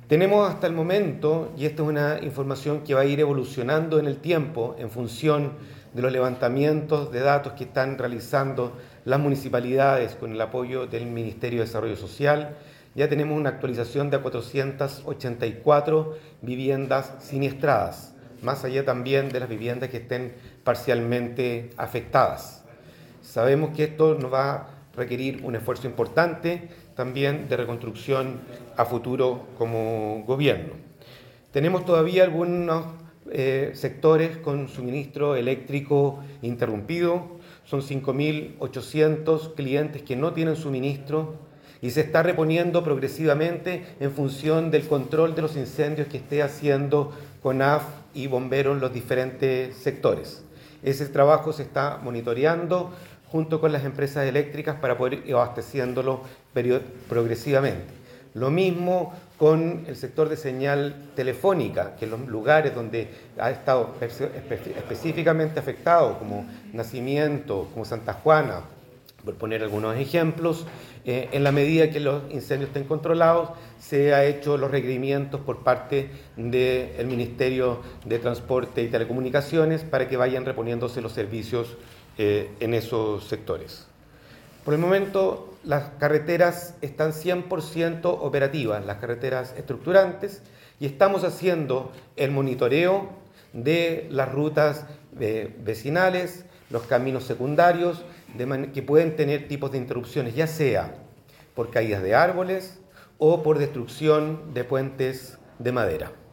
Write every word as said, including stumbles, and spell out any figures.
Tenemos hasta el momento, y esta es una información que va a ir evolucionando en el tiempo en función de los levantamientos de datos que están realizando las municipalidades con el apoyo del Ministerio de Desarrollo Social, ya tenemos una actualización de cuatrocientas ochenta y cuatro viviendas siniestradas, más allá también de las viviendas que estén parcialmente afectadas. Sabemos que esto nos va a requerir un esfuerzo importante también de reconstrucción a futuro como gobierno. Tenemos todavía algunos eh, sectores con suministro eléctrico interrumpido, son cinco mil ochocientos clientes que no tienen suministro y se está reponiendo progresivamente en función del control de los incendios que esté haciendo CONAF y bomberos en los diferentes sectores. Ese trabajo se está monitoreando junto con las empresas eléctricas para poder ir abasteciéndolo progresivamente. Lo mismo con el sector de señal telefónica, que en los lugares donde ha estado específicamente afectado, como Nacimiento, como Santa Juana, por poner algunos ejemplos, eh, en la medida que los incendios estén controlados, se ha hecho los requerimientos por parte del Ministerio de Transporte y Telecomunicaciones para que vayan reponiéndose los servicios eh, en esos sectores. Por el momento, las carreteras están cien por ciento operativas, las carreteras estructurantes, y estamos haciendo el monitoreo de las rutas eh, vecinales, los caminos secundarios, de que pueden tener tipos de interrupciones, ya sea por caídas de árboles o por destrucción de puentes de madera.